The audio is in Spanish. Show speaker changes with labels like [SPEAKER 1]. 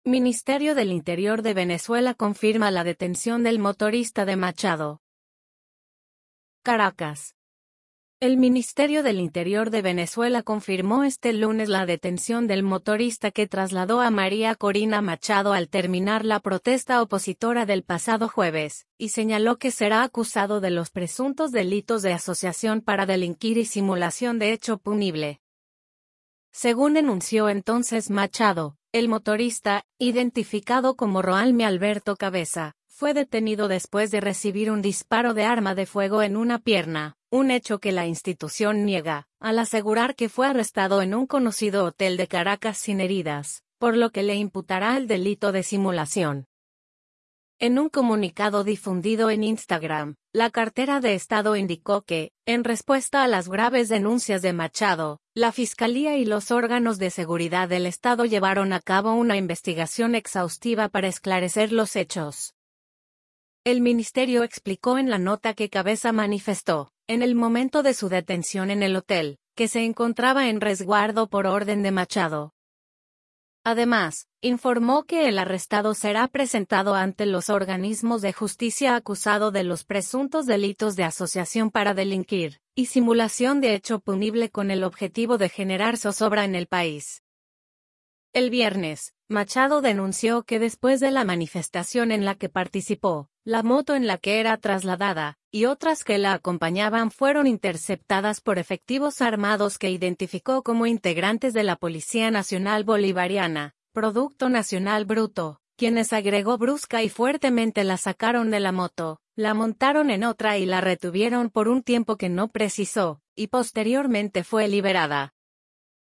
[SPEAKER 1] Ministerio del Interior de Venezuela confirma la detención del motorista de Machado. Caracas. El Ministerio del Interior de Venezuela confirmó este lunes la detención del motorista que trasladó a María Corina Machado al terminar la protesta opositora del pasado jueves, y señaló que será acusado de los presuntos delitos de asociación para delinquir y simulación de hecho punible. Según denunció entonces Machado, el motorista, identificado como Roalme Alberto Cabeza, fue detenido después de recibir un disparo de arma de fuego en una pierna, un hecho que la institución niega, al asegurar que fue arrestado en un conocido hotel de Caracas sin heridas, por lo que le imputará el delito de simulación. En un comunicado difundido en Instagram, la cartera de Estado indicó que, en respuesta a las graves denuncias de Machado, la Fiscalía y los órganos de seguridad del Estado llevaron a cabo una investigación exhaustiva para esclarecer los hechos. El ministerio explicó en la nota que Cabeza manifestó, en el momento de su detención en el hotel, que se encontraba en resguardo por orden de Machado. Además, informó que el arrestado será presentado ante los organismos de justicia acusado de los presuntos delitos de asociación para delinquir y simulación de hecho punible con el objetivo de generar zozobra en el país. El viernes, Machado denunció que después de la manifestación en la que participó, la moto en la que era trasladada, y otras que la acompañaban fueron interceptadas por efectivos armados que identificó como integrantes de la Policía Nacional Bolivariana, Producto Nacional Bruto, quienes agregó brusca y fuertemente la sacaron de la moto, la montaron en otra y la retuvieron por un tiempo que no precisó, y posteriormente fue liberada.